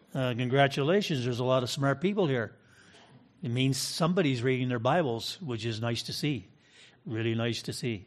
Congratulations, there's a lot of smart people here. It means somebody's reading their Bibles, which is nice to see. Really nice to see.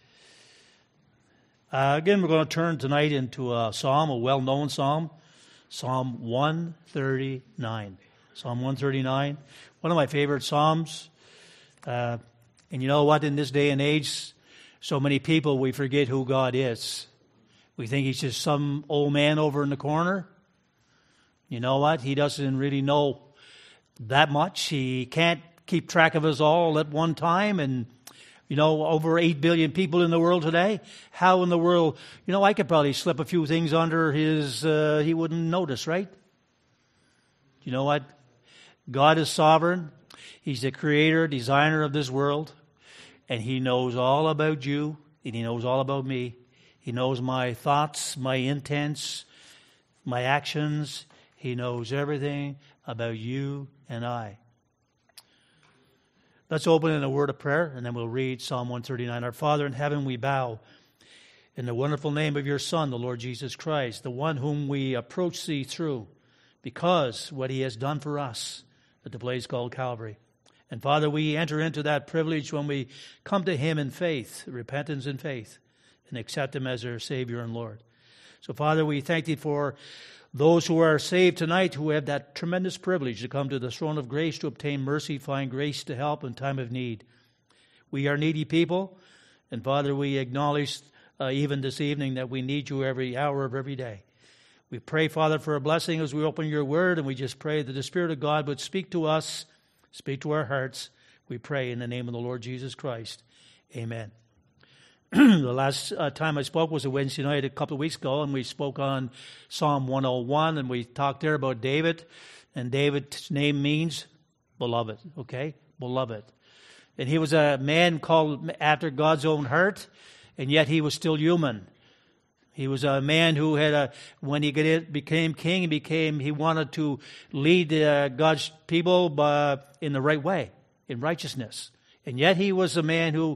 Again, we're going to turn tonight into a psalm, a well-known psalm, Psalm 139. Psalm 139, one of my favorite psalms. And you know what? In this day and age, so many people, we forget who God is. We think He's just some old man over in the corner. You know what? He doesn't really know that much. He can't keep track of us all at one time. And, you know, over 8 billion people in the world today. How in the world, you know, I could probably slip a few things under his, he wouldn't notice, right? You know what? God is sovereign. He's the creator, designer of this world. And He knows all about you. And He knows all about me. He knows my thoughts, my intents, my actions. He knows everything about you and I. Let's open in a word of prayer, and then we'll read Psalm 139. Our Father in heaven, we bow in the wonderful name of Your Son, the Lord Jesus Christ, the one whom we approach Thee through, because what He has done for us at the place called Calvary. And Father, we enter into that privilege when we come to Him in faith, repentance and faith, and accept Him as our Savior and Lord. So Father, we thank Thee for those who are saved tonight, who have that tremendous privilege to come to the throne of grace to obtain mercy, find grace to help in time of need. We are needy people, and Father, we acknowledge even this evening that we need You every hour of every day. We pray, Father, for a blessing as we open Your word, and we just pray that the Spirit of God would speak to us, speak to our hearts. We pray in the name of the Lord Jesus Christ. Amen. The last time I spoke was a Wednesday night a couple of weeks ago, and we spoke on Psalm 101, and we talked there about David, and David's name means beloved, okay? Beloved. And he was a man called after God's own heart, and yet he was still human. He was a man who had when he became king, he wanted to lead God's people in the right way, in righteousness. And yet he was a man who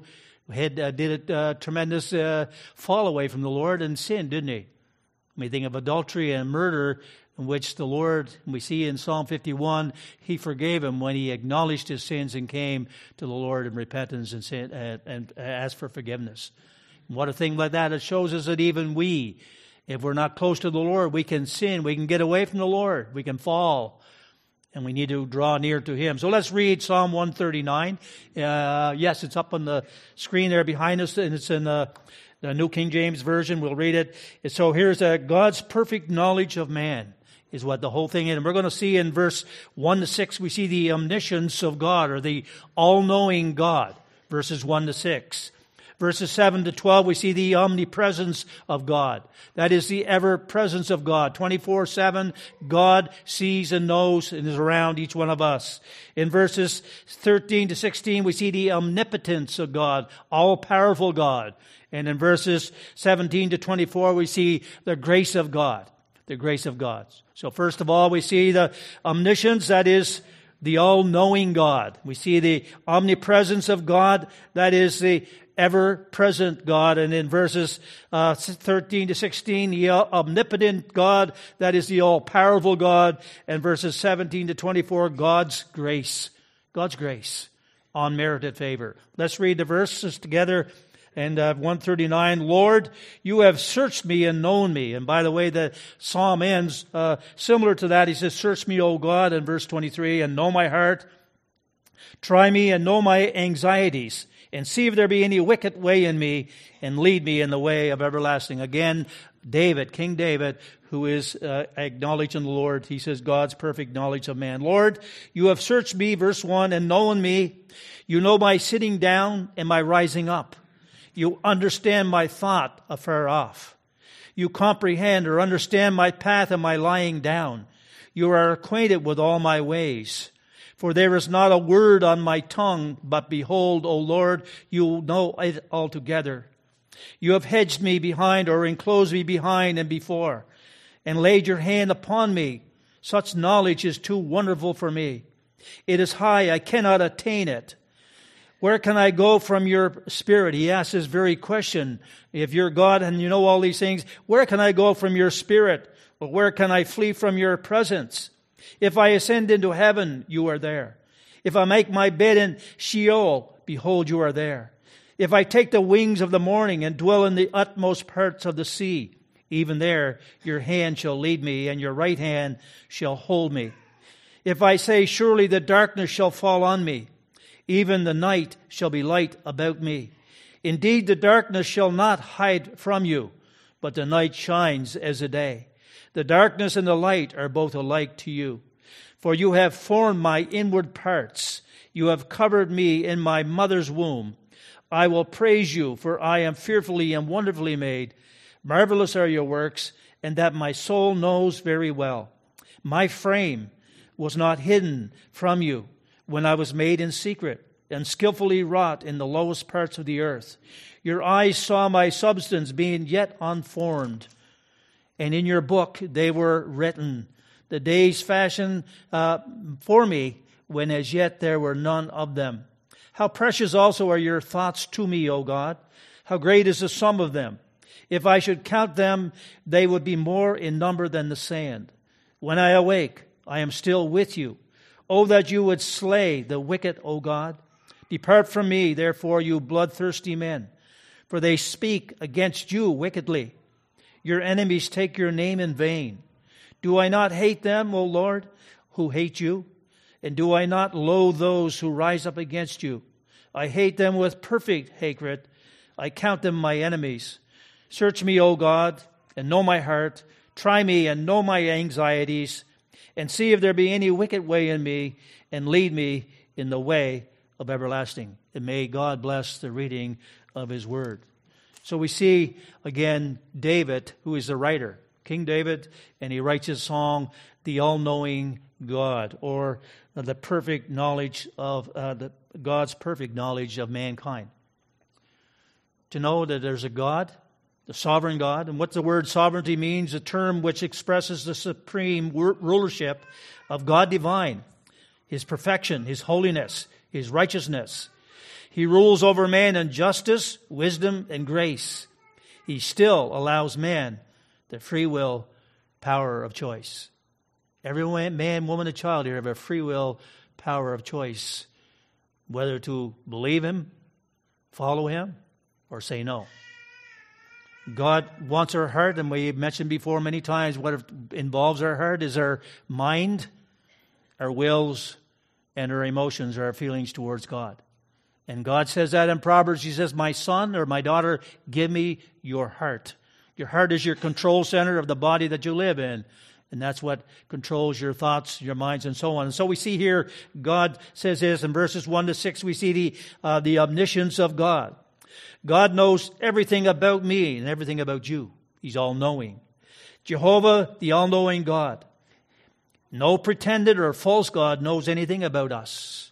did a tremendous fall away from the Lord and sin, didn't he? We think of adultery and murder, in which the Lord, we see in Psalm 51, He forgave him when he acknowledged his sins and came to the Lord in repentance and sin, and asked for forgiveness. And what a thing like that! It shows us that even we, if we're not close to the Lord, we can sin, we can get away from the Lord, we can fall. And we need to draw near to Him. So let's read Psalm 139. Yes, it's up on the screen there behind us, and it's in the New King James Version. We'll read it. So here's God's perfect knowledge of man is what the whole thing is. And we're going to see in verse 1 to 6, we see the omniscience of God, or the all-knowing God, verses 1 to 6. Verses 7 to 12, we see the omnipresence of God. That is the ever-presence of God. 24/7, God sees and knows and is around each one of us. In verses 13 to 16, we see the omnipotence of God, all-powerful God. And in verses 17 to 24, we see the grace of God, the grace of God. So first of all, we see the omniscience, that is the all-knowing God. We see the omnipresence of God, that is the ever-present God. And in verses 13 to 16, the omnipotent God, that is the all-powerful God. And verses 17 to 24, God's grace. God's grace. Unmerited favor. Let's read the verses together. And 139, Lord, You have searched me and known me. And by the way, the psalm ends similar to that. He says, Search me, O God, in verse 23, and know my heart. Try me and know my anxieties, and see if there be any wicked way in me, and lead me in the way of everlasting. Again, David, King David, who is acknowledging the Lord, he says, God's perfect knowledge of man. Lord, You have searched me, verse 1, and known me. You know my sitting down and my rising up. You understand my thought afar off. You comprehend or understand my path and my lying down. You are acquainted with all my ways. For there is not a word on my tongue, but behold, O Lord, You know it altogether. You have hedged me behind, or enclosed me behind and before, and laid Your hand upon me. Such knowledge is too wonderful for me. It is high, I cannot attain it. Where can I go from Your Spirit? He asks this very question. If You're God and You know all these things, where can I go from Your Spirit? Or where can I flee from your presence? If I ascend into heaven, you are there. If I make my bed in Sheol, behold, you are there. If I take the wings of the morning and dwell in the utmost parts of the sea, even there your hand shall lead me, and your right hand shall hold me. If I say, surely the darkness shall fall on me, even the night shall be light about me. Indeed, the darkness shall not hide from you, but the night shines as the day. The darkness and the light are both alike to you. For you have formed my inward parts. You have covered me in my mother's womb. I will praise you, for I am fearfully and wonderfully made. Marvelous are your works, and that my soul knows very well. My frame was not hidden from you when I was made in secret and skillfully wrought in the lowest parts of the earth. Your eyes saw my substance being yet unformed, and in your book they were written, the days fashioned for me, when as yet there were none of them. How precious also are your thoughts to me, O God! How great is the sum of them! If I should count them, they would be more in number than the sand. When I awake, I am still with you. Oh, that you would slay the wicked, O God! Depart from me, therefore, you bloodthirsty men, for they speak against you wickedly. Your enemies take your name in vain. Do I not hate them, O Lord, who hate you? And do I not loathe those who rise up against you? I hate them with perfect hatred. I count them my enemies. Search me, O God, and know my heart. Try me and know my anxieties, and see if there be any wicked way in me, and lead me in the way of everlasting. And may God bless the reading of His Word. So we see, again, David, who is the writer, King David, and he writes his song, The All-Knowing God, or the perfect knowledge of God's perfect knowledge of mankind. To know that there's a God, the sovereign God, and what the word sovereignty means, a term which expresses the supreme rulership of God divine, His perfection, His holiness, His righteousness. He rules over man in justice, wisdom, and grace. He still allows man the free will power of choice. Every man, woman, and child here have a free will power of choice, whether to believe Him, follow Him, or say no. God wants our heart, and we've mentioned before many times what involves our heart is our mind, our wills, and our emotions, our feelings towards God. And God says that in Proverbs. He says, my son or my daughter, give me your heart. Your heart is your control center of the body that you live in. And that's what controls your thoughts, your minds, and so on. And so we see here, God says this in verses 1 to 6, we see the omniscience of God. God knows everything about me and everything about you. He's all-knowing. Jehovah, the all-knowing God. No pretended or false God knows anything about us.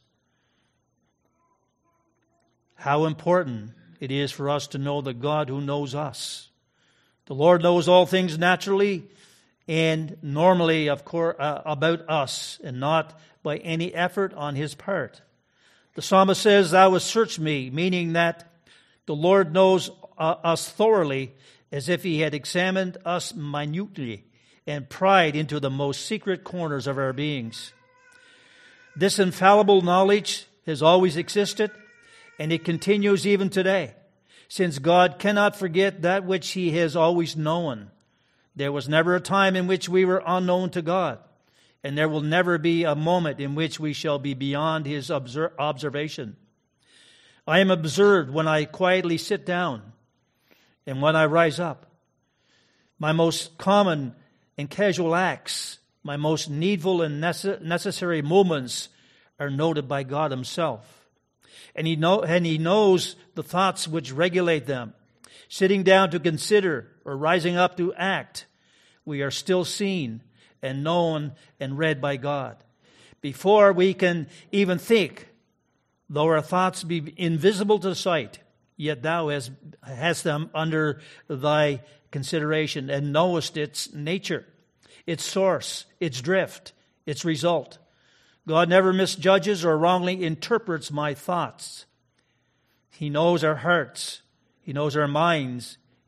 How important it is for us to know the God who knows us. The Lord knows all things naturally and normally, of course, about us, and not by any effort on His part. The psalmist says, Thou hast searched me, meaning that the Lord knows us thoroughly, as if He had examined us minutely and pried into the most secret corners of our beings. This infallible knowledge has always existed, and it continues even today, since God cannot forget that which He has always known. There was never a time in which we were unknown to God, and there will never be a moment in which we shall be beyond His observation. I am observed when I quietly sit down and when I rise up. My most common and casual acts, my most needful and necessary moments are noted by God Himself. And He knows the thoughts which regulate them. Sitting down to consider or rising up to act, we are still seen and known and read by God. Before we can even think, though our thoughts be invisible to sight, yet Thou hast them under Thy consideration and knowest its nature, its source, its drift, its result. God never misjudges or wrongly interprets my thoughts. He knows our hearts. He knows our minds. He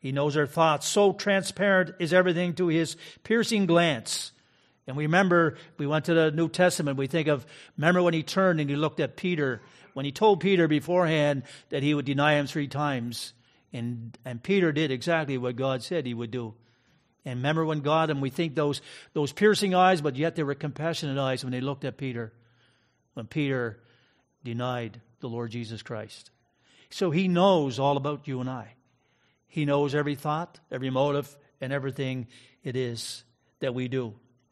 He knows our thoughts. So transparent is everything to his piercing glance. And we remember, we went to the New Testament, remember when he turned and he looked at Peter, when he told Peter beforehand that he would deny him 3 times. And Peter did exactly what God said he would do. And remember when God, and we think those piercing eyes, but yet they were compassionate eyes when they looked at Peter, when Peter denied the Lord Jesus Christ. So he knows all about you and I. He knows every thought, every motive, and everything it is that we do.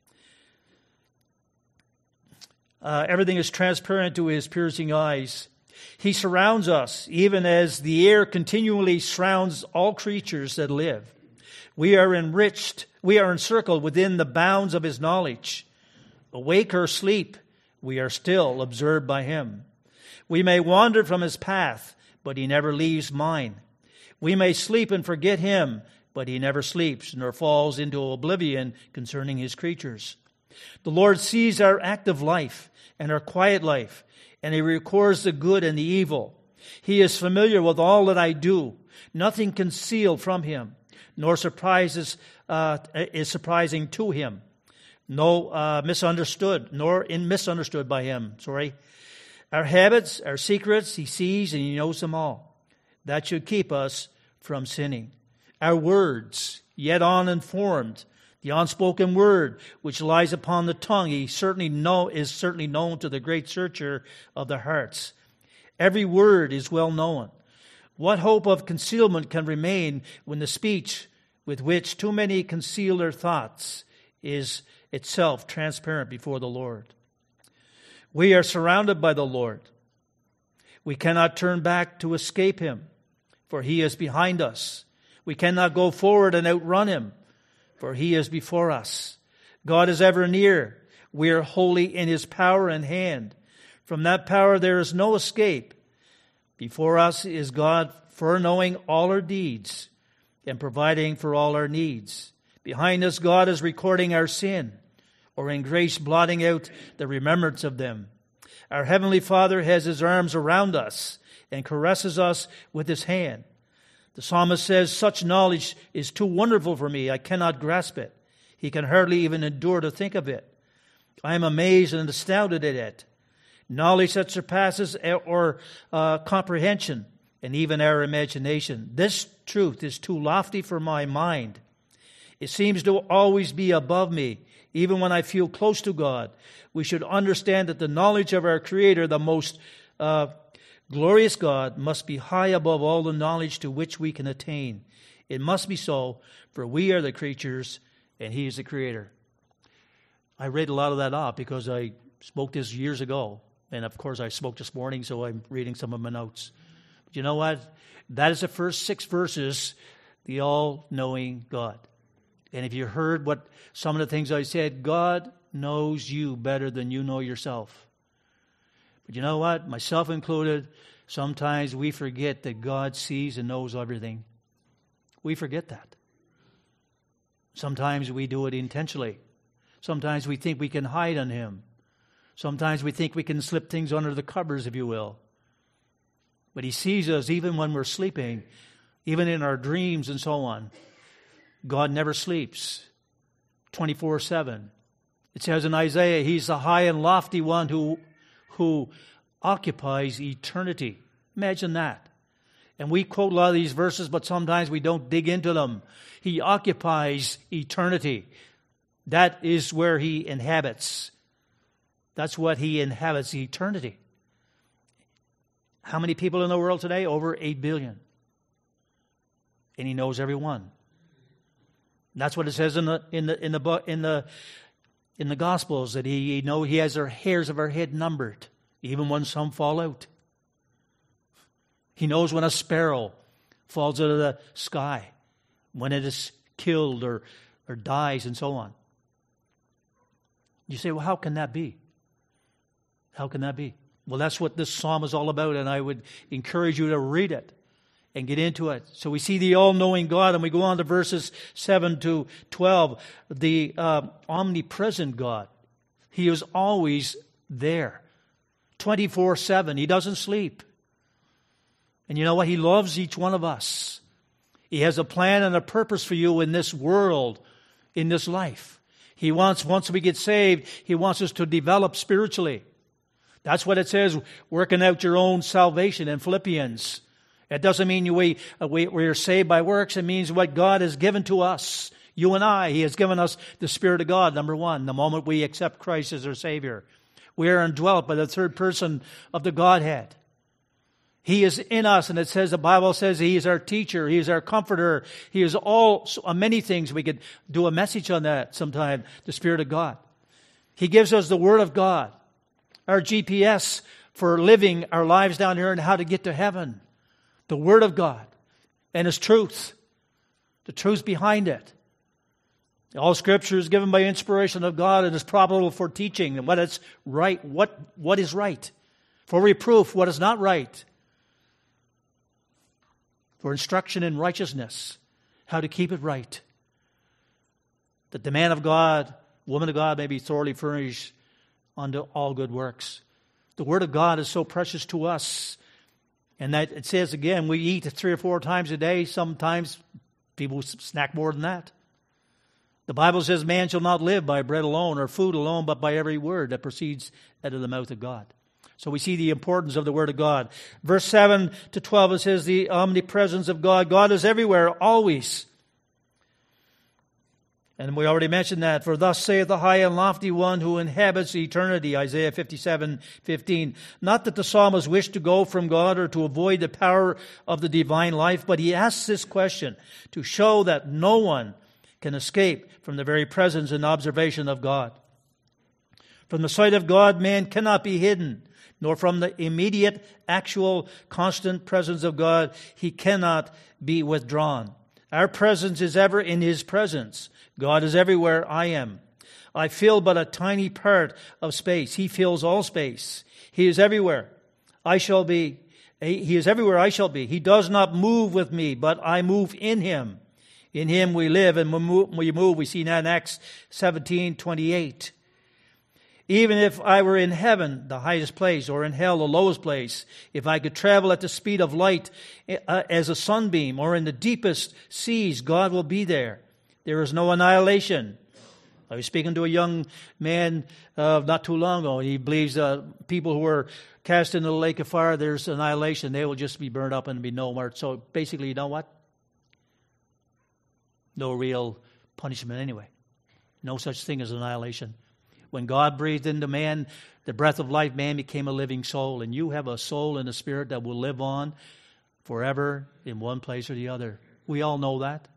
Everything is transparent to his piercing eyes. He surrounds us, even as the air continually surrounds all creatures that live. We are encircled within the bounds of his knowledge. Awake or sleep, we are still observed by him. We may wander from his path, but he never leaves mine. We may sleep and forget him, but he never sleeps, nor falls into oblivion concerning his creatures. The Lord sees our active life and our quiet life, and he records the good and the evil. He is familiar with all that I do. Nothing concealed from him, nor is surprising to him. Misunderstood by him. Our habits, our secrets, he sees and he knows them all. That should keep us from sinning. Our words, yet uninformed, the unspoken word which lies upon the tongue, is certainly known to the great searcher of the hearts. Every word is well known. What hope of concealment can remain when the speech with which too many conceal their thoughts is itself transparent before the Lord? We are surrounded by the Lord. We cannot turn back to escape him, for he is behind us. We cannot go forward and outrun him, for he is before us. God is ever near. We are wholly in his power and hand. From that power there is no escape. Before us is God foreknowing all our deeds and providing for all our needs. Behind us, God is recording our sin, or in grace blotting out the remembrance of them. Our Heavenly Father has his arms around us and caresses us with his hand. The psalmist says, such knowledge is too wonderful for me. I cannot grasp it. He can hardly even endure to think of it. I am amazed and astounded at it. Knowledge that surpasses our comprehension and even our imagination. This truth is too lofty for my mind. It seems to always be above me, even when I feel close to God. We should understand that the knowledge of our Creator, the most glorious God, must be high above all the knowledge to which we can attain. It must be so, for we are the creatures and he is the Creator. I read a lot of that off because I spoke this years ago. And of course I spoke this morning, so I'm reading some of my notes. But you know what? That is the first 6 verses, the all-knowing God. And if you heard what some of the things I said, God knows you better than you know yourself. But you know what? Myself included, sometimes we forget that God sees and knows everything. We forget that. Sometimes we do it intentionally. Sometimes we think we can hide on him. Sometimes we think we can slip things under the covers, if you will. But he sees us even when we're sleeping, even in our dreams and so on. God never sleeps 24/7. It says in Isaiah, he's the high and lofty one who occupies eternity. Imagine that. And we quote a lot of these verses, but sometimes we don't dig into them. He occupies eternity. That is where he inhabits. That's what he inhabits, eternity. How many people in the world today? Over 8 billion. And he knows every one. That's what it says in the Gospels, that he has our hairs of our head numbered, even when some fall out. He knows when a sparrow falls out of the sky, when it is killed or dies and so on. You say, well, how can that be? How can that be? Well, that's what this psalm is all about, and I would encourage you to read it and get into it. So we see the all-knowing God, and we go on to verses 7 to 12, the omnipresent God. He is always there, 24/7. He doesn't sleep. And you know what? He loves each one of us. He has a plan and a purpose for you in this world, in this life. He wants, once we get saved, He wants us to develop spiritually. That's what it says, working out your own salvation in Philippians. It doesn't mean we're saved by works. It means what God has given to us. You and I, He has given us the Spirit of God, number one, the moment we accept Christ as our Savior. We are indwelt by the third person of the Godhead. He is in us, and it says, the Bible says He is our teacher, He is our comforter, He is many things. We could do a message on that sometime, the Spirit of God. He gives us the Word of God, our GPS for living our lives down here and how to get to heaven. The Word of God and His truth, the truth behind it. All Scripture is given by inspiration of God and is profitable for teaching and what is right, what is right, for reproof, what is not right, for instruction in righteousness, how to keep it right, that the man of God, woman of God may be thoroughly furnished unto all good works. The Word of God is so precious to us. And that it says again, we eat 3 or 4 times a day. Sometimes people snack more than that. The Bible says man shall not live by bread alone or food alone, but by every word that proceeds out of the mouth of God. So we see the importance of the Word of God. Verse 7 to 12, it says the omnipresence of God. God is everywhere, always. And we already mentioned that. For thus saith the high and lofty one who inhabits eternity, Isaiah 57:15. Not that the psalmist wished to go from God or to avoid the power of the divine life, but he asks this question to show that no one can escape from the very presence and observation of God. From the sight of God, man cannot be hidden, nor from the immediate, actual, constant presence of God, he cannot be withdrawn. Our presence is ever in His presence. God is everywhere I am. I fill but a tiny part of space. He fills all space. He is everywhere. I shall be. He is everywhere I shall be. He does not move with me, but I move in Him. In Him we live and we move. We see that in Acts 17:28. Even if I were in heaven, the highest place, or in hell, the lowest place, if I could travel at the speed of light as a sunbeam, or in the deepest seas, God will be there. There is no annihilation. I was speaking to a young man not too long ago. He believes people who are cast into the lake of fire, there's annihilation. They will just be burned up and be no more. So basically, you know what? No real punishment anyway. No such thing as annihilation. When God breathed into man the breath of life, man became a living soul. And you have a soul and a spirit that will live on forever in one place or the other. We all know that.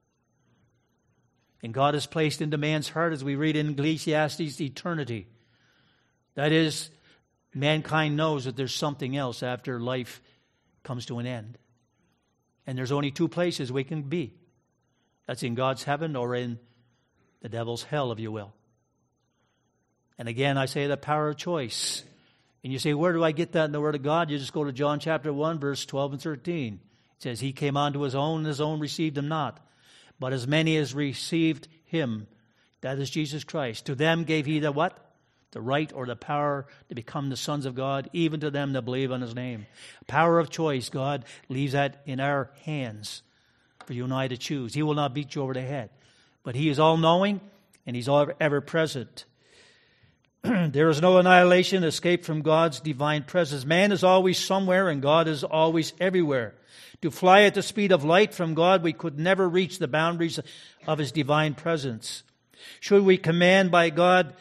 And God has placed into man's heart, as we read in Ecclesiastes, eternity. That is, mankind knows that there's something else after life comes to an end. And there's only 2 places we can be. That's in God's heaven or in the devil's hell, if you will. And again, I say the power of choice. And you say, where do I get that in the Word of God? You just go to John chapter 1, verse 12 and 13. It says, He came unto His own, and His own received Him not. But as many as received Him, that is Jesus Christ, to them gave He the what? The right or the power to become the sons of God, even to them that believe on His name. Power of choice, God leaves that in our hands for you and I to choose. He will not beat you over the head. But He is all-knowing, and He's ever-present. There is no annihilation, escape from God's divine presence. Man is always somewhere, and God is always everywhere. To fly at the speed of light from God, we could never reach the boundaries of His divine presence. Should we be commanded by God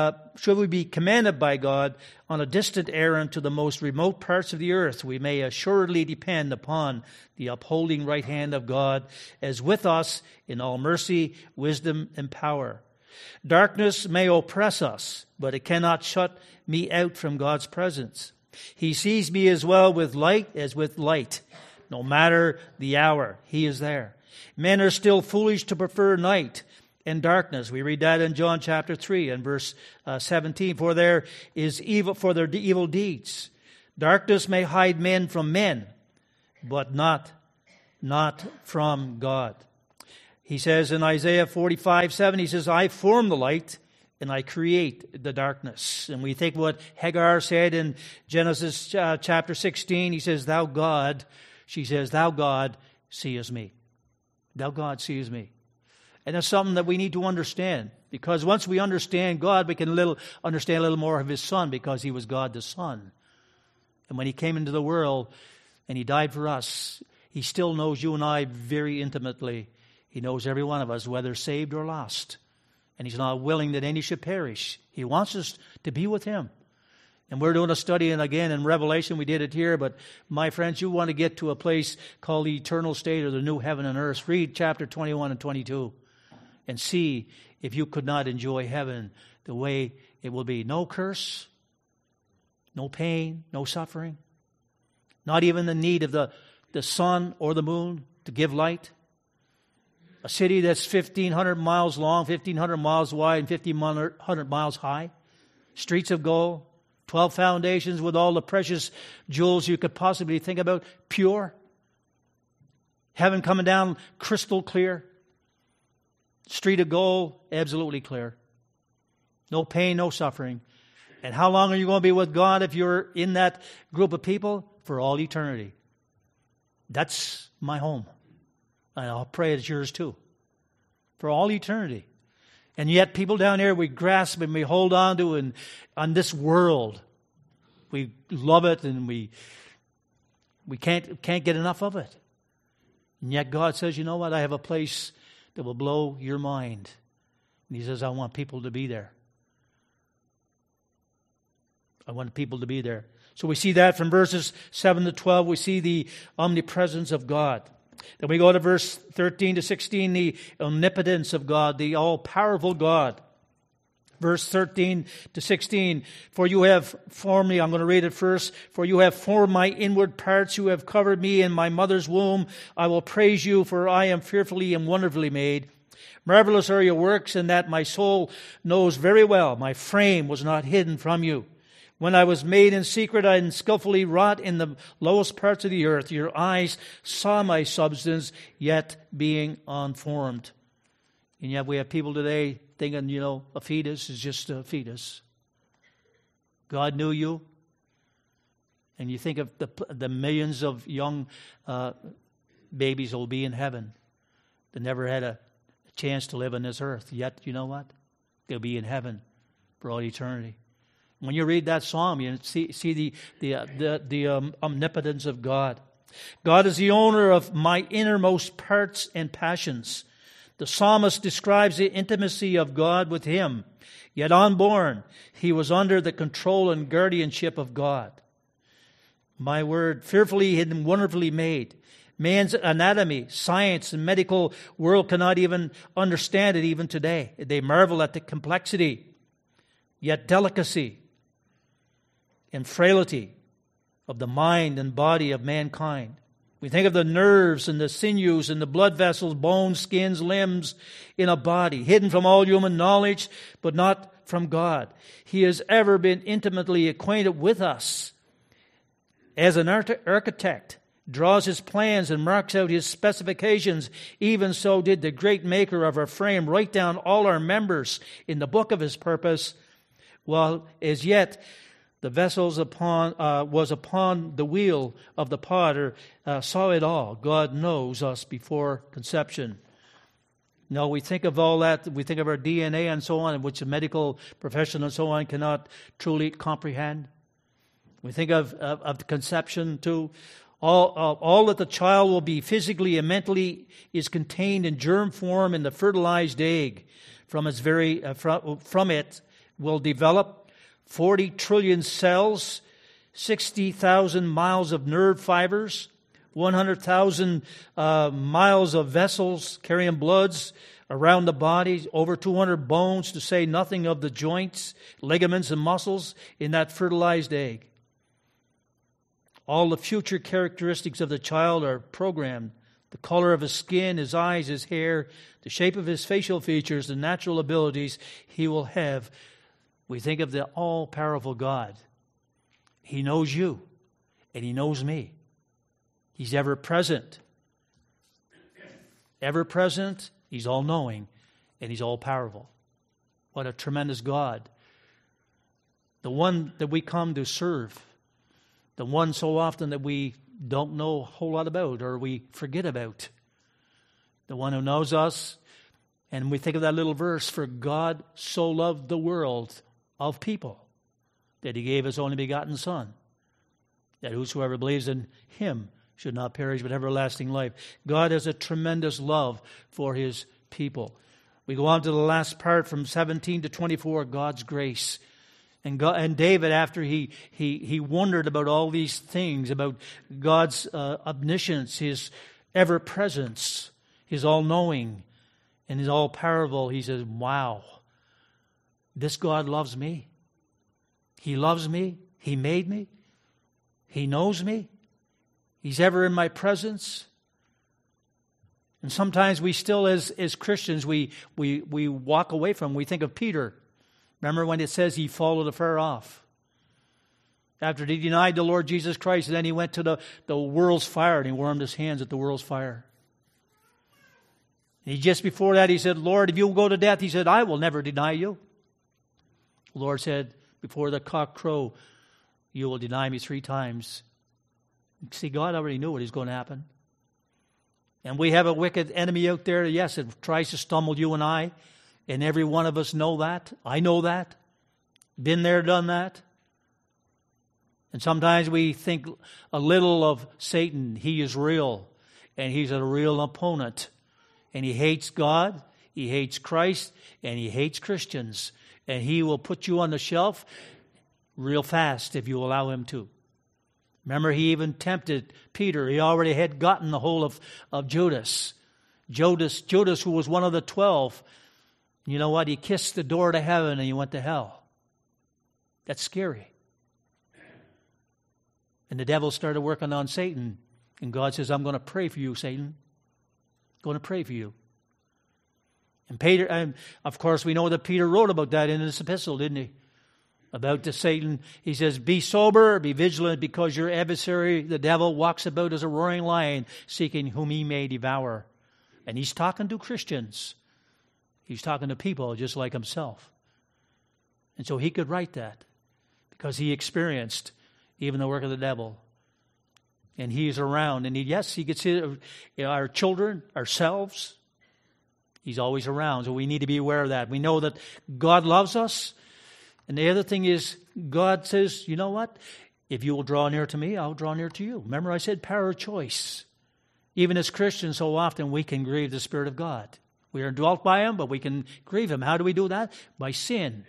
on a distant errand to the most remote parts of the earth, we may assuredly depend upon the upholding right hand of God as with us in all mercy, wisdom, and power. Darkness may oppress us, but it cannot shut me out from God's presence. He sees me as well with light as with light. No matter the hour, He is there. Men are still foolish to prefer night and darkness. We read that in John chapter 3 and verse 17. For there is evil for their evil deeds. Darkness may hide men from men, but not from God. He says in Isaiah 45:7, He says, I form the light and I create the darkness. And we think what Hagar said in Genesis chapter 16. He says, Thou God, she says, Thou God seest me. Now God sees me. And that's something that we need to understand. Because once we understand God, we can understand a little more of His Son, because He was God the Son. And when He came into the world and He died for us, He still knows you and I very intimately. He knows every one of us, whether saved or lost. And He's not willing that any should perish. He wants us to be with Him. And we're doing a study, and again in Revelation, we did it here, but my friends, you want to get to a place called the eternal state, or the new heaven and earth. Read chapter 21 and 22 and see if you could not enjoy heaven the way it will be. No curse, no pain, no suffering, not even the need of the sun or the moon to give light. A city that's 1,500 miles long, 1,500 miles wide, and 1,500 miles high. Streets of gold. 12 foundations with all the precious jewels you could possibly think about. Pure. Heaven coming down crystal clear. Street of gold, absolutely clear. No pain, no suffering. And how long are you going to be with God if you're in that group of people? For all eternity. That's my home. And I'll pray it's yours too. For all eternity. And yet people down here, we grasp and we hold on to, and on this world. We love it, and we can't get enough of it. And yet God says, you know what? I have a place that will blow your mind. And He says, I want people to be there. I want people to be there. So we see that from verses 7 to 12. We see the omnipresence of God. Then we go to verse 13 to 16, the omnipotence of God, the all-powerful God. Verse 13 to 16, for you have formed me, I'm going to read it first, for you have formed my inward parts, you have covered me in my mother's womb. I will praise you, for I am fearfully and wonderfully made. Marvelous are your works, and that my soul knows very well. My frame was not hidden from you. When I was made in secret and skillfully wrought in the lowest parts of the earth, your eyes saw my substance, yet being unformed. And yet we have people today thinking, a fetus is just a fetus. God knew you. And you think of the millions of young babies that will be in heaven that never had a chance to live on this earth. Yet, you know what? They'll be in heaven for all eternity. When you read that psalm, you see the omnipotence of God. God is the owner of my innermost parts and passions. The psalmist describes the intimacy of God with him. Yet unborn, he was under the control and guardianship of God. My word, fearfully and wonderfully made. Man's anatomy, science, and medical world cannot even understand it even today. They marvel at the complexity, yet delicacy, and frailty of the mind and body of mankind. We think of the nerves and the sinews and the blood vessels, bones, skins, limbs in a body, hidden from all human knowledge, but not from God. He has ever been intimately acquainted with us. As an architect draws his plans and marks out his specifications, even so did the great maker of our frame write down all our members in the book of his purpose, while as yet the vessels was upon the wheel of the potter, saw it all. God knows us before conception. No, we think of all that, we think of our DNA and so on, which the medical profession and so on cannot truly comprehend. We think of the conception too. All that the child will be physically and mentally is contained in germ form in the fertilized egg. From it will develop 40 trillion cells, 60,000 miles of nerve fibers, 100,000 miles of vessels carrying bloods around the body, over 200 bones, to say nothing of the joints, ligaments, and muscles in that fertilized egg. All the future characteristics of the child are programmed. The color of his skin, his eyes, his hair, the shape of his facial features, the natural abilities he will have. We think of the all-powerful God. He knows you, and He knows me. He's ever-present. Ever-present, He's all-knowing, and He's all-powerful. What a tremendous God. The one that we come to serve. The one so often that we don't know a whole lot about or we forget about. the one who knows us. And we think of that little verse, for God so loved the world of people that he gave his only begotten Son, that whosoever believes in him should not perish but have everlasting life. God has a tremendous love for his people. We go on to the last part from 17 to 24, God's grace. And David, after he wondered about all these things, about God's omniscience, his ever-presence, his all-knowing, and his all-powerful, he says, wow, this God loves me. He loves me. He made me. He knows me. He's ever in my presence. And sometimes we still, as Christians, we walk away from him. We think of Peter. Remember when it says he followed afar off? After he denied the Lord Jesus Christ, and then he went to the world's fire, and he warmed his hands at the world's fire. And just before that, he said, Lord, if you will go to death, he said, I will never deny you. The Lord said, before the cock crow, you will deny me 3 times. See, God already knew what was going to happen. And we have a wicked enemy out there, yes, it tries to stumble you and I, and every one of us know that. I know that. Been there, done that. And sometimes we think a little of Satan. He is real, and he's a real opponent. And he hates God, he hates Christ, and he hates Christians. And he will put you on the shelf real fast if you allow him to. Remember, he even tempted Peter. He already had gotten the hold of Judas. Judas, who was one of the 12. You know what? He kissed the door to heaven and he went to hell. That's scary. And the devil started working on Satan. And God says, I'm going to pray for you, Satan. I'm going to pray for you. And Peter, and of course, we know that Peter wrote about that in his epistle, didn't he? About the Satan. He says, be sober, be vigilant, because your adversary, the devil, walks about as a roaring lion, seeking whom he may devour. And he's talking to Christians. He's talking to people just like himself. And so he could write that because he experienced even the work of the devil. And he's around. And he gets our children, ourselves. He's always around. So we need to be aware of that. We know that God loves us. And the other thing is, God says, you know what? If you will draw near to me, I'll draw near to you. Remember I said power of choice. Even as Christians, so often we can grieve the Spirit of God. We are dwelt by him, but we can grieve him. How do we do that? By sin.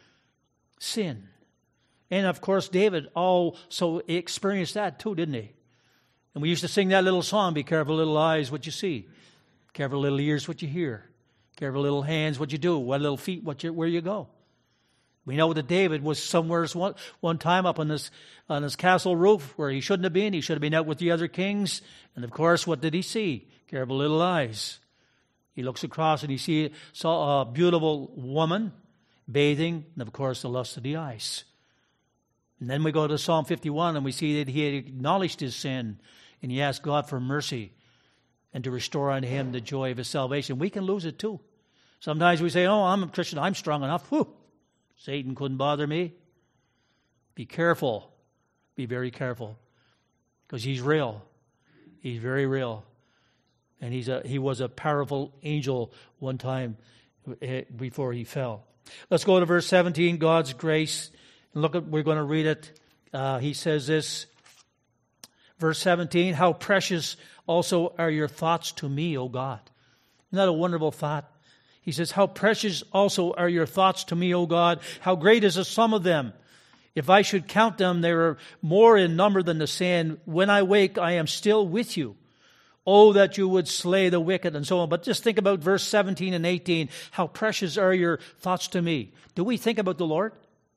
Sin. And of course, David also experienced that too, didn't he? And we used to sing that little song, be careful little eyes what you see. Careful little ears what you hear. Careful little hands what you do. What little feet where you go. We know that David was somewhere one time up on his castle roof where he shouldn't have been. He should have been out with the other kings. And of course, what did he see? Careful little eyes. He looks across and he saw a beautiful woman bathing, and of course, the lust of the eyes. And then we go to Psalm 51 and we see that he had acknowledged his sin and he asked God for mercy and to restore unto him the joy of his salvation. We can lose it too. Sometimes we say, oh, I'm a Christian, I'm strong enough. Whew. Satan couldn't bother me. Be careful. Be very careful. Because he's real. He's very real. And he was a powerful angel one time before he fell. Let's go to verse 17, God's grace. We're going to read it. He says this, verse 17, how precious also are your thoughts to me, O God. Isn't that a wonderful thought? He says, how precious also are your thoughts to me, O God. How great is the sum of them. If I should count them, they are more in number than the sand. When I wake, I am still with you. Oh, that you would slay the wicked, and so on. But just think about verse 17 and 18. How precious are your thoughts to me. Do we think about the Lord?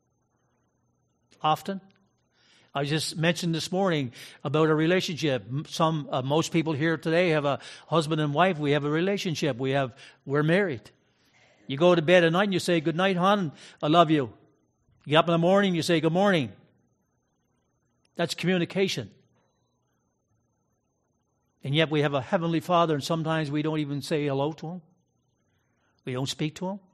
Often? I just mentioned this morning about a relationship. Most people here today have a husband and wife. We have a relationship. We're married. You go to bed at night and you say, good night, hon. I love you. You get up in the morning, you say, good morning. That's communication. And yet we have a heavenly Father, and sometimes we don't even say hello to him. We don't speak to him.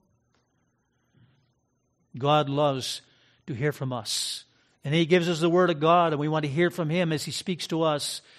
God loves to hear from us. And he gives us the word of God, and we want to hear from him as he speaks to us.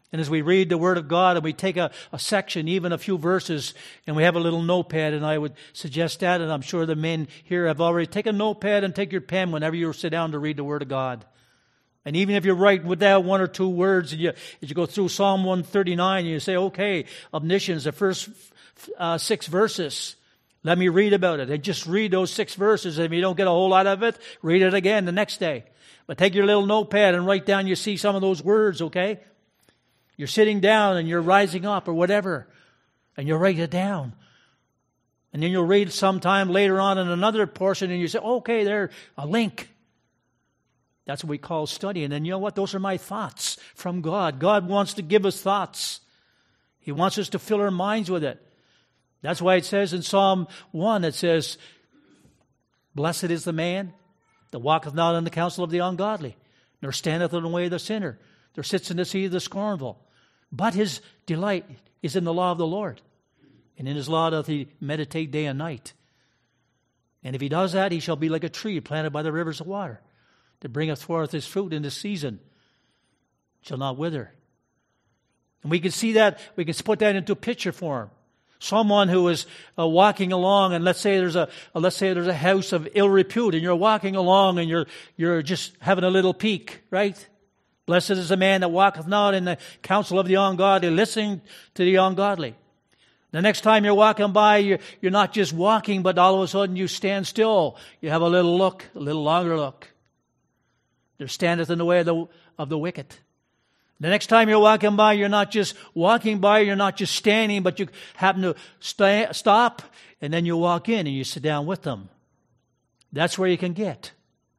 And as we read the Word of God and we take a section, even a few verses, and we have a little notepad, and I would suggest that, and I'm sure the men here have already, take a notepad and take your pen whenever you sit down to read the Word of God. And even if you write without one or two words, and as you go through Psalm 139, you say, okay, omniscience, the first 6 verses, let me read about it. And just read those 6 verses. And if you don't get a whole lot of it, read it again the next day. But take your little notepad and write down, you see some of those words, okay? You're sitting down and you're rising up or whatever, and you write it down. And then you'll read sometime later on in another portion, and you say, okay, there's a link. That's what we call studying. And you know what? Those are my thoughts from God. God wants to give us thoughts. He wants us to fill our minds with it. That's why it says in Psalm 1, it says, blessed is the man that walketh not in the counsel of the ungodly, nor standeth in the way of the sinner, nor sits in the seat of the scornful. But his delight is in the law of the Lord, and in his law doth he meditate day and night. And if he does that, he shall be like a tree planted by the rivers of water, that bringeth forth his fruit in the season, shall not wither. And we can see that, we can put that into picture form. Someone who is walking along, and let's say there's a house of ill repute, and you're walking along, and you're just having a little peek, right? Blessed is the man that walketh not in the counsel of the ungodly, listening to the ungodly. The next time you're walking by, you're not just walking, but all of a sudden you stand still. You have a little look, a little longer look. There standeth in the way of the wicked. The next time you're walking by, you're not just walking by, you're not just standing, but you happen to stop, and then you walk in and you sit down with them. That's where you can get.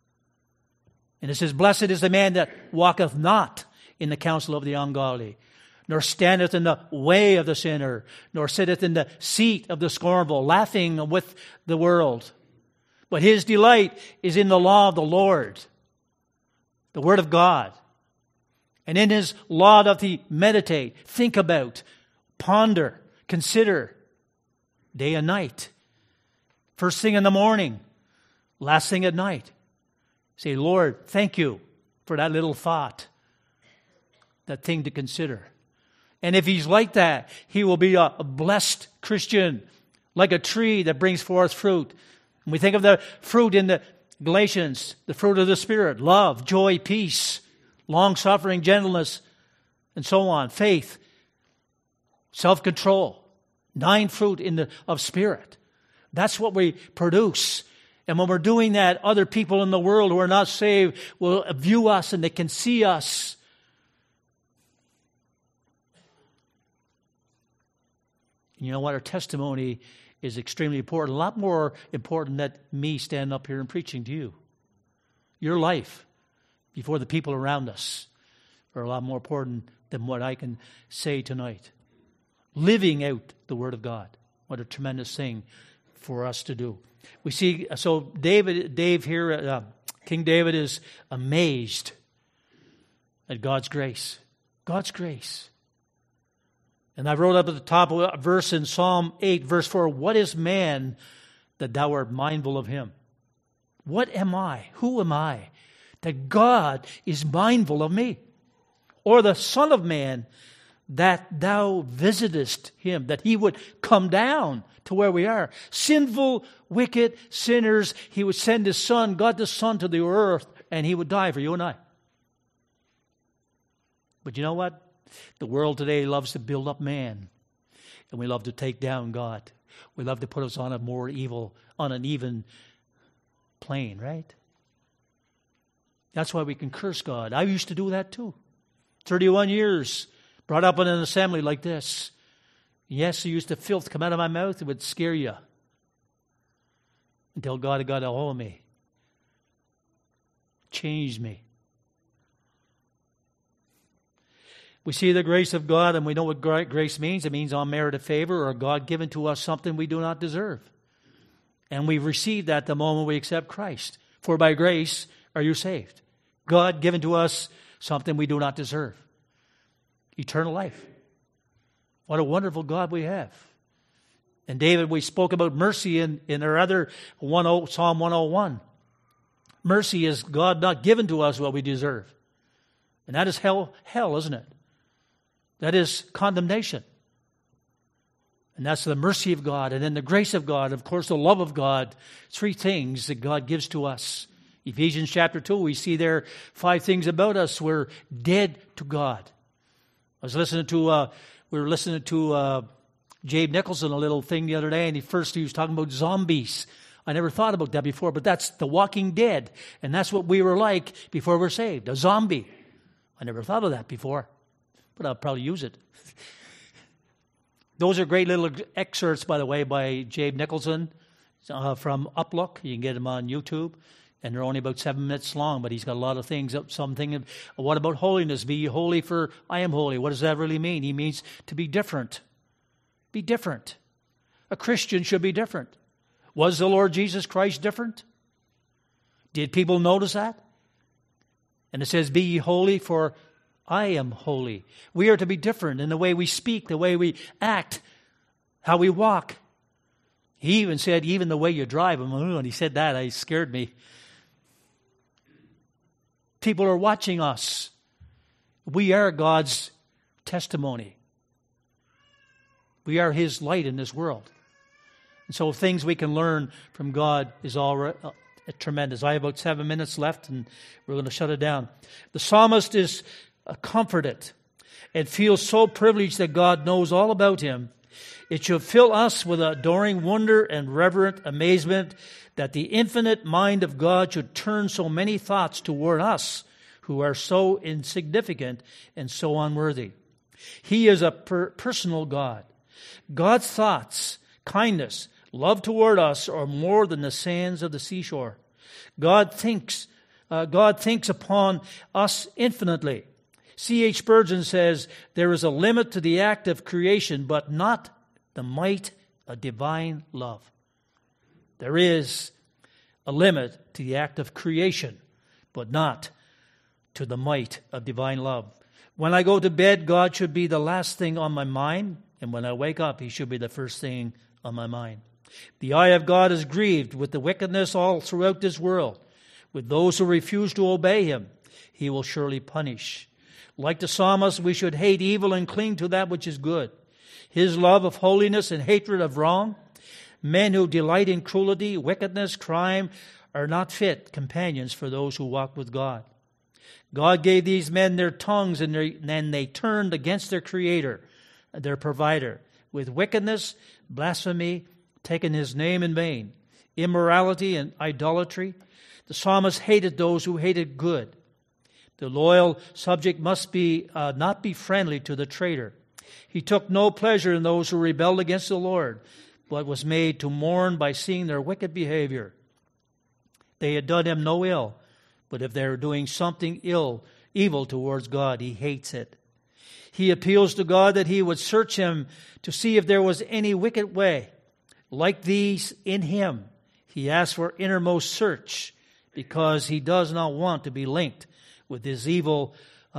And it says, blessed is the man that walketh not in the counsel of the ungodly, nor standeth in the way of the sinner, nor sitteth in the seat of the scornful, laughing with the world. But his delight is in the law of the Lord, the Word of God. And in his law doth he meditate, think about, ponder, consider, day and night. First thing in the morning, last thing at night. Say, Lord, thank you for that little thought, that thing to consider. And if he's like that, he will be a blessed Christian, like a tree that brings forth fruit. And we think of the fruit in the Galatians, the fruit of the Spirit, love, joy, peace, long-suffering, gentleness, and so on, faith, self-control, 9 fruit of Spirit. That's what we produce. And when we're doing that, other people in the world who are not saved will view us and they can see us. You know what? Our testimony is extremely important. A lot more important than me standing up here and preaching to you. Your life before the people around us are a lot more important than what I can say tonight. Living out the Word of God. What a tremendous thing for us to do. We see, so Dave here, King David is amazed at God's grace. God's grace. And I wrote up at the top of a verse in Psalm 8, verse 4, what is man that thou art mindful of him? What am I? Who am I that God is mindful of me? Or the Son of Man that thou visitest him, that he would come down to where we are. Sinful, wicked sinners, he would send his Son, God the Son, to the earth, and he would die for you and I. But you know what? The world today loves to build up man, and we love to take down God. We love to put us on an even plane, right? That's why we can curse God. I used to do that too. 31 years, brought up in an assembly like this. Yes, I used to filth come out of my mouth. It would scare you. Until God had got a hold of me. Changed me. We see the grace of God, and we know what grace means. It means unmerited favor, or God given to us something we do not deserve. And we receive that the moment we accept Christ. For by grace are you saved. God given to us something we do not deserve. Eternal life. What a wonderful God we have. And David, we spoke about mercy in our other Psalm 101. Mercy is God not given to us what we deserve. And that is hell, isn't it? That is condemnation. And that's the mercy of God, and then the grace of God, of course, the love of God. 3 things that God gives to us. Ephesians chapter 2, we see there 5 things about us. We're dead to God. I was listening to, we were listening to Jabe Nicholson, a little thing the other day, and he was talking about zombies. I never thought about that before, but that's the walking dead. And that's what we were like before we're saved, a zombie. I never thought of that before, but I'll probably use it. Those are great little excerpts, by the way, by Jabe Nicholson from Uplook. You can get them on YouTube. And they're only about 7 minutes long, but he's got a lot of things. Something. What about holiness? Be ye holy, for I am holy. What does that really mean? He means to be different. Be different. A Christian should be different. Was the Lord Jesus Christ different? Did people notice that? And it says, be ye holy, for I am holy. We are to be different in the way we speak, the way we act, how we walk. He even said, even the way you drive. When he said that, it scared me. People are watching us. We are God's testimony. We are His light in this world. And so things we can learn from God is all tremendous. I have about 7 minutes left, and we're going to shut it down. The psalmist is comforted and feels so privileged that God knows all about him. It should fill us with adoring wonder and reverent amazement that the infinite mind of God should turn so many thoughts toward us who are so insignificant and so unworthy. He is a personal God. God's thoughts, kindness, love toward us are more than the sands of the seashore. God thinks upon us infinitely. C.H. Spurgeon says, there is a limit to the act of creation, but not the might of divine love. There is a limit to the act of creation, but not to the might of divine love. When I go to bed, God should be the last thing on my mind, and when I wake up, He should be the first thing on my mind. The eye of God is grieved with the wickedness all throughout this world. With those who refuse to obey Him, He will surely punish. Like the psalmist, we should hate evil and cling to that which is good. His love of holiness and hatred of wrong. Men who delight in cruelty, wickedness, crime are not fit companions for those who walk with God. God gave these men their tongues, and then they turned against their Creator, their provider, with wickedness, blasphemy, taking His name in vain, immorality and idolatry. The psalmist hated those who hated good. The loyal subject must not be friendly to the traitor. He took no pleasure in those who rebelled against the Lord, but was made to mourn by seeing their wicked behavior. They had done him no ill, but if they are doing something evil towards God, He hates it. He appeals to God that He would search him to see if there was any wicked way like these in him. He asks for innermost search because he does not want to be linked with these evil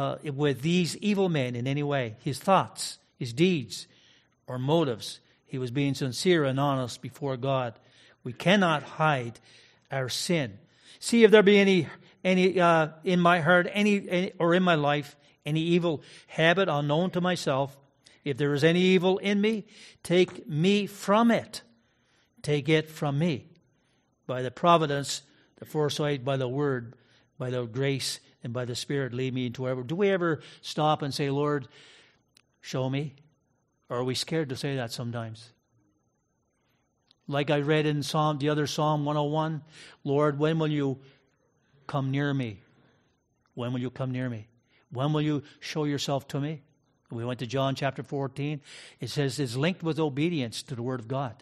men in any way. His thoughts, his deeds, or motives. He was being sincere and honest before God. We cannot hide our sin. See if there be any in my heart, any or in my life, any evil habit unknown to myself. If there is any evil in me, take me from it. Take it from me. By the providence, the foresight, by the word, by the grace, and by the Spirit, lead me into wherever. Do we ever stop and say, Lord, show me? Or are we scared to say that sometimes? Like I read in the other Psalm 101, Lord, when will you come near me? When will you come near me? When will you show yourself to me? We went to John chapter 14. It says it's linked with obedience to the Word of God.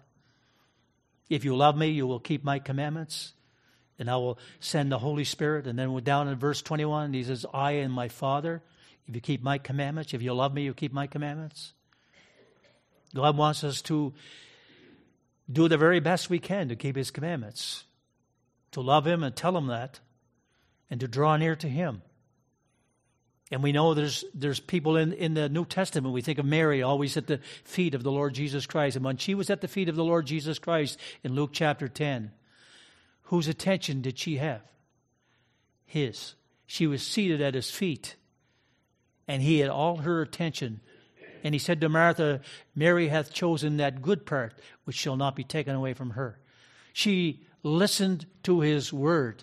If you love me, you will keep my commandments, and I will send the Holy Spirit. And then we're down in verse 21, He says, I and my Father, if you keep my commandments, if you love me, you keep my commandments. God wants us to do the very best we can to keep His commandments, to love Him and tell Him that, and to draw near to Him. And we know there's people in the New Testament. We think of Mary always at the feet of the Lord Jesus Christ. And when she was at the feet of the Lord Jesus Christ in Luke chapter 10, whose attention did she have? His. She was seated at His feet. And He had all her attention And he said to Martha, Mary hath chosen that good part, which shall not be taken away from her. She listened to his word.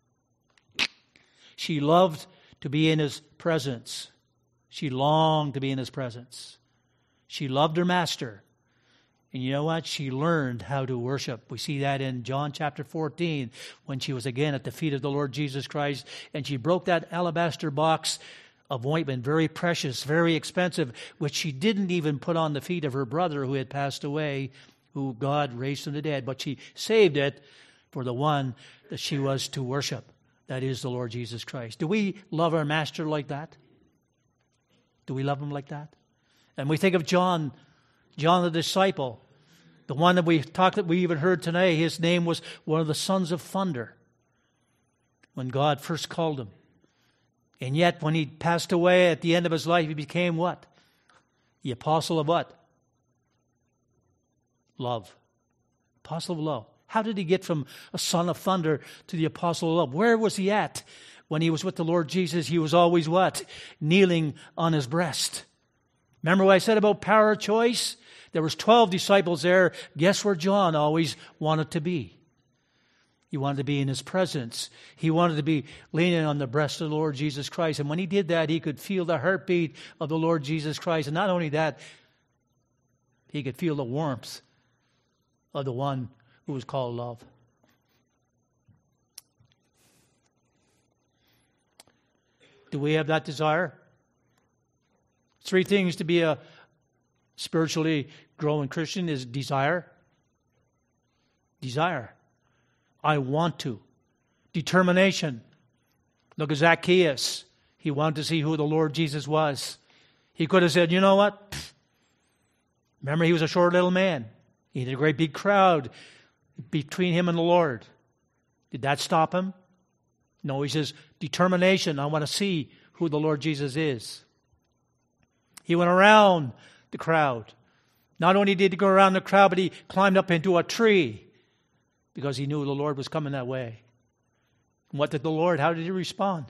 She loved to be in his presence. She longed to be in his presence. She loved her master. And you know what? She learned how to worship. We see that in John chapter 14, when she was again at the feet of the Lord Jesus Christ, and she broke that alabaster box of ointment, very precious, very expensive, which she didn't even put on the feet of her brother who had passed away, who God raised from the dead, but she saved it for the one that she was to worship. That is the Lord Jesus Christ. Do we love our master like that? Do we love him like that? And we think of John the disciple, the one that we even heard today. His name was one of the sons of thunder when God first called him. And yet when he passed away at the end of his life, he became what? The apostle of what? Love. Apostle of love. How did he get from a son of thunder to the apostle of love? Where was he at? When he was with the Lord Jesus, he was always what? Kneeling on his breast. Remember what I said about power of choice? There was 12 disciples there. Guess where John always wanted to be? He wanted to be in his presence. He wanted to be leaning on the breast of the Lord Jesus Christ. And when he did that, he could feel the heartbeat of the Lord Jesus Christ. And not only that, he could feel the warmth of the one who was called love. Do we have that desire? 3 things to be a spiritually growing Christian is desire. Desire. I want to. Determination. Look at Zacchaeus. He wanted to see who the Lord Jesus was. He could have said, you know what? Remember, he was a short little man. He had a great big crowd between him and the Lord. Did that stop him? No, he says, determination. I want to see who the Lord Jesus is. He went around the crowd. Not only did he go around the crowd, but he climbed up into a tree because he knew the Lord was coming that way. And what did the Lord, how did he respond?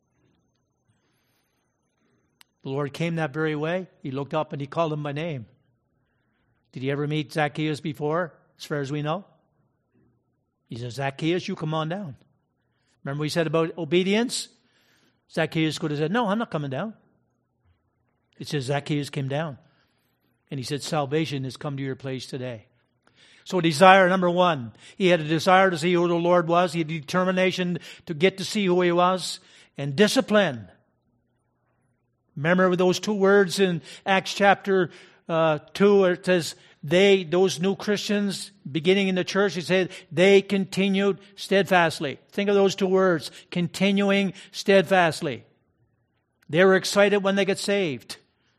The Lord came that very way. He looked up and he called him by name. Did he ever meet Zacchaeus before, as far as we know? He says, Zacchaeus, you come on down. Remember we said about obedience? Zacchaeus could have said, no, I'm not coming down. It says Zacchaeus came down. And he said, salvation has come to your place today. So desire, number 1. He had a desire to see who the Lord was. He had determination to get to see who he was. And discipline. Remember those 2 words in Acts chapter 2 where it says, those new Christians beginning in the church, he said, they continued steadfastly. Think of those 2 words, continuing steadfastly. They were excited when they got saved.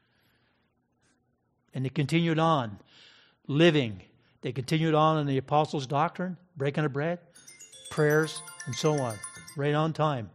And they continued on living. They continued on in the apostles' doctrine, breaking of bread, prayers, and so on. Right on time.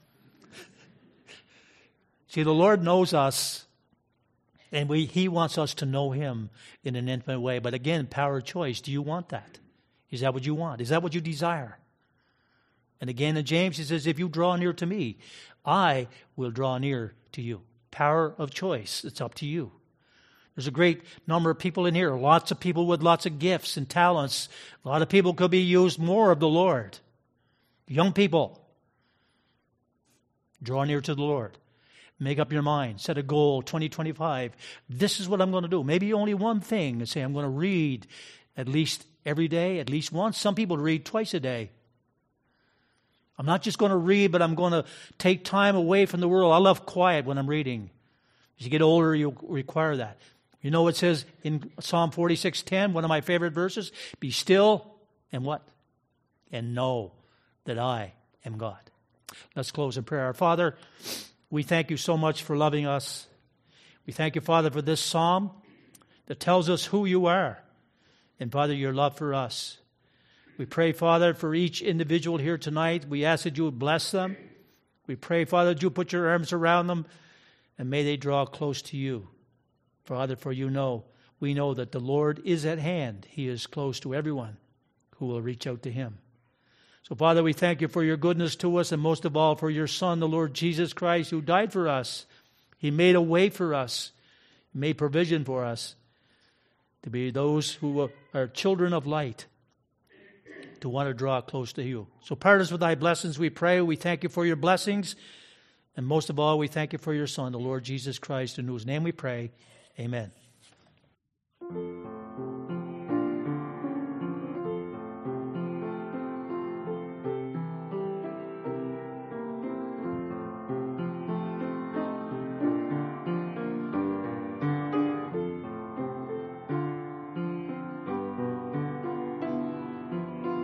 See, the Lord knows us. And He wants us to know Him in an intimate way. But again, power of choice. Do you want that? Is that what you want? Is that what you desire? And again in James, he says, if you draw near to me, I will draw near to you. Power of choice. It's up to you. There's a great number of people in here. Lots of people with lots of gifts and talents. A lot of people could be used more of the Lord. Young people. Draw near to the Lord. Make up your mind. Set a goal, 2025. This is what I'm going to do. Maybe only one thing. And say, I'm going to read at least every day, at least once. Some people read twice a day. I'm not just going to read, but I'm going to take time away from the world. I love quiet when I'm reading. As you get older, you require that. You know what it says in Psalm 46:10, one of my favorite verses? Be still and what? And know that I am God. Let's close in prayer. Our Father, we thank you so much for loving us. We thank you, Father, for this psalm that tells us who you are. And, Father, your love for us. We pray, Father, for each individual here tonight. We ask that you would bless them. We pray, Father, that you put your arms around them. And may they draw close to you. Father, for we know that the Lord is at hand. He is close to everyone who will reach out to him. So, Father, we thank you for your goodness to us, and most of all for your Son, the Lord Jesus Christ, who died for us. He made a way for us. made provision for us to be those who are children of light, to want to draw close to you. So part us with thy blessings, we pray. We thank you for your blessings. And most of all, we thank you for your Son, the Lord Jesus Christ, in whose name we pray. Amen.